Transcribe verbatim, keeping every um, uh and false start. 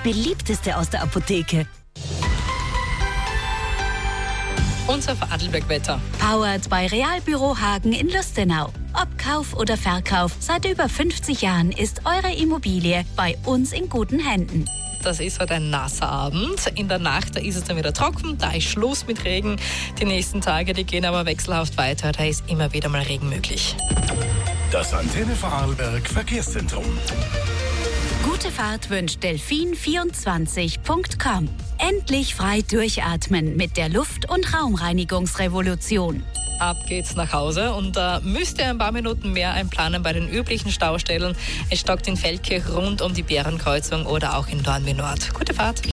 beliebteste aus der Apotheke. Unser Vorarlberg-Wetter. Powered bei Realbüro Hagen in Lustenau. Ob Kauf oder Verkauf, seit über fünfzig Jahren ist eure Immobilie bei uns in guten Händen. Das ist heute ein nasser Abend. In der Nacht, da ist es dann wieder trocken, da ist Schluss mit Regen. Die nächsten Tage, die gehen aber wechselhaft weiter, da ist immer wieder mal Regen möglich. Das Antenne Vorarlberg Verkehrszentrum. Gute Fahrt wünscht Delfin vierundzwanzig Punkt com. Endlich frei durchatmen mit der Luft- und Raumreinigungsrevolution. Ab geht's nach Hause und da äh, müsst ihr ein paar Minuten mehr einplanen bei den üblichen Staustellen. Es stockt in Feldkirch rund um die Bärenkreuzung oder auch in Dornbirn Nord. Gute Fahrt!